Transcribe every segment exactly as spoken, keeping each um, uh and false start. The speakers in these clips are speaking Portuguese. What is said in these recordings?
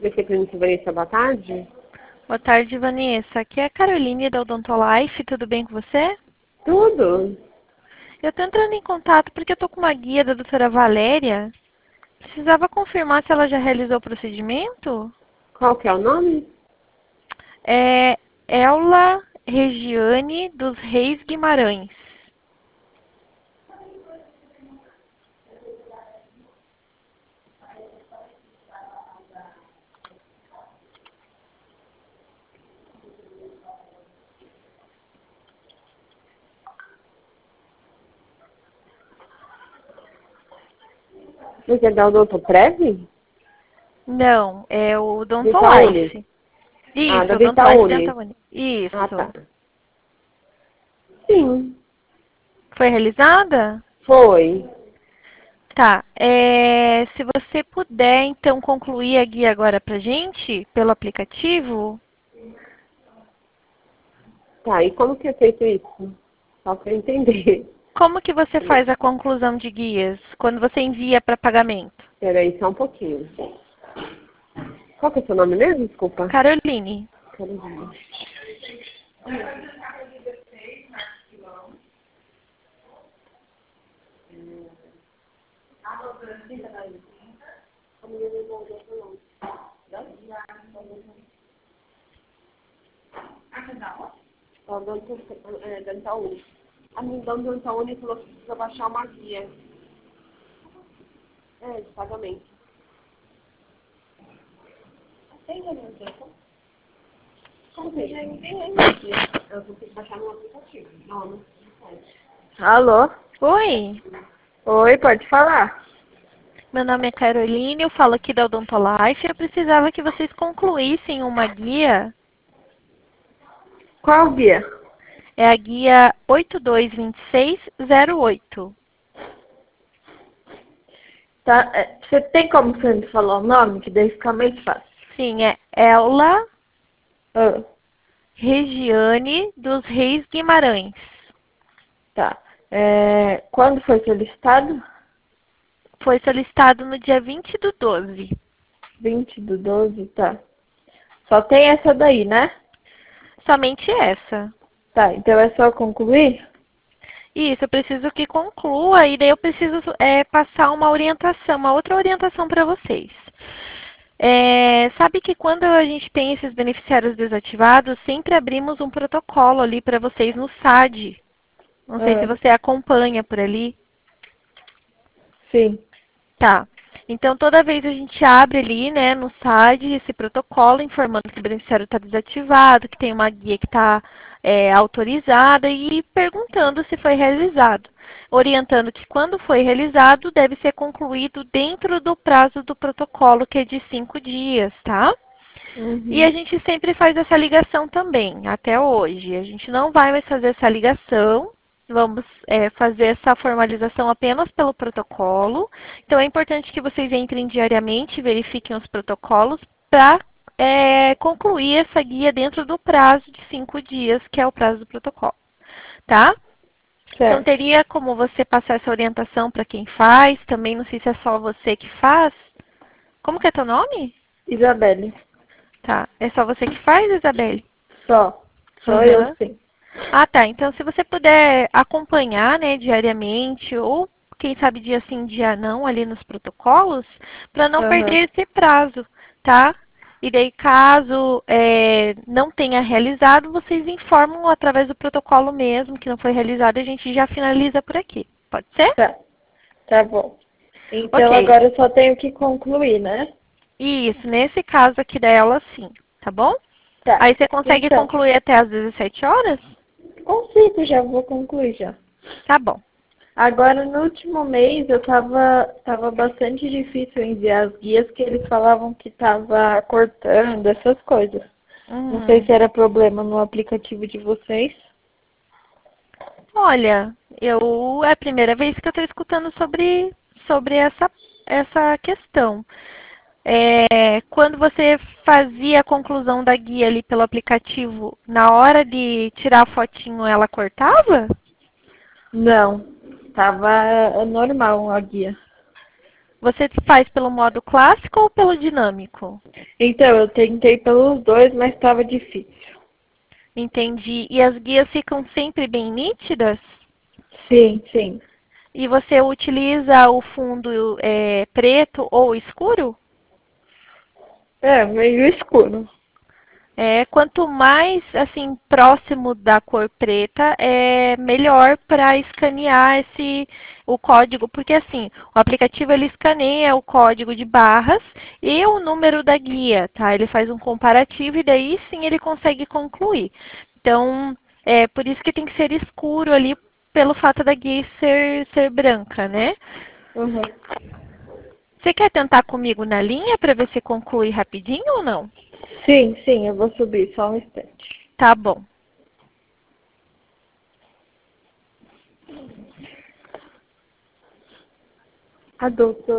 Você Clínica Vanessa, boa tarde. Boa tarde, Vanessa. Aqui é a Caroline da Odontolife. Tudo bem com você? Tudo? Eu estou entrando em contato porque eu estou com uma guia da doutora Valéria. Precisava confirmar se ela já realizou o procedimento? Qual que é o nome? É Ella Regiane dos Reis Guimarães. Você é da Odontoprev? Não, é o Dentaúni? Odontolife. Ah, da Isso, Odontolife Dentaúni. Dentaúni. Ah, tá. Isso. Sim, Foi realizada? foi. Tá. É, se você puder, então, concluir a guia agora pra gente, pelo aplicativo. Tá, e como que é feito isso? Só pra eu entender. Como que você faz a conclusão de guias quando você envia para pagamento? Peraí, só um pouquinho. Qual que é o seu nome mesmo? Desculpa. Caroline. Carolina. Odonto, é, Dentaúni. A minha da Dentaúni falou que precisa baixar uma guia. É, de pagamento. Tem orientação? Como que é? Tem aí, guia. Eu vou ter que baixar no aplicativo. Não, não pode. Alô? Oi, Oi, pode falar. meu nome é Caroline, eu falo aqui da Odontolife. Eu precisava que vocês concluíssem uma guia. Qual guia? É a guia oito dois dois seis zero oito. Tá, é, você tem como você me falar o nome, que daí fica mais fácil. Sim, é Ella Ah, Regiane dos Reis Guimarães. tá. É, quando foi solicitado? Foi solicitado no dia vinte do doze. vinte do doze, tá. Só tem essa daí, né? Somente essa. Tá, então é só concluir? Isso, eu preciso que conclua e daí eu preciso é, passar uma orientação, uma outra orientação para vocês. É, sabe que quando a gente tem esses beneficiários desativados, sempre abrimos um protocolo ali para vocês no S A D. Não sei se Ah, você acompanha por ali. sim. Tá. Então, toda vez a gente abre ali, né, no S A D, esse protocolo, informando que o beneficiário está desativado, que tem uma guia que está é, autorizada e perguntando se foi realizado. Orientando que quando foi realizado, deve ser concluído dentro do prazo do protocolo, que é de cinco dias, tá? E a Uhum. gente sempre faz essa ligação também, até hoje. A gente não vai mais fazer essa ligação, vamos é, fazer essa formalização apenas pelo protocolo. Então é importante que vocês entrem diariamente e verifiquem os protocolos para é, concluir essa guia dentro do prazo de cinco dias, que é o prazo do protocolo, tá? Então Certo. teria como você passar essa orientação para quem faz, também não sei se é só você que faz. Como que é teu nome? Isabelle. Tá, é só você que faz, Isabelle? Só. Só eu, Aham. sim. Ah, tá. Então, se você puder acompanhar, né, diariamente, ou quem sabe dia sim, dia não, ali nos protocolos, para não Aham. perder esse prazo, tá? E daí, caso é, não tenha realizado, vocês informam através do protocolo mesmo que não foi realizado, a gente já finaliza por aqui. Pode ser? Tá. Tá bom. Então Ok. agora eu só tenho que concluir, né? Isso, nesse caso aqui dela, sim, tá bom? Tá. Aí você consegue Então, concluir até às dezessete horas? consigo, já vou concluir já. Tá bom. Agora, no último mês, eu tava, tava bastante difícil enviar as guias, que eles falavam que tava cortando, essas coisas. Não sei Uhum. se era problema no aplicativo de vocês. Olha, eu é a primeira vez que eu estou escutando sobre, sobre essa, essa questão. É, quando você fazia a conclusão da guia ali pelo aplicativo, na hora de tirar a fotinho, ela cortava? Não, tava normal a guia. Você faz pelo modo clássico ou pelo dinâmico? Então, eu tentei pelos dois, mas estava difícil. Entendi. E as guias ficam sempre bem nítidas? Sim, sim. E você utiliza o fundo é, preto ou escuro? É, meio escuro. É, quanto mais assim próximo da cor preta, é melhor para escanear esse o código, porque assim, o aplicativo ele escaneia o código de barras e o número da guia, tá? Ele faz um comparativo e daí sim ele consegue concluir. Então, é por isso que tem que ser escuro ali pelo fato da guia ser ser branca, né? Uhum. Você quer tentar comigo na linha para ver se conclui rapidinho ou não? Sim, sim, eu vou subir só um instante. Tá bom. Adulto.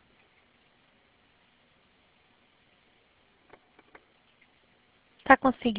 Tá conseguindo?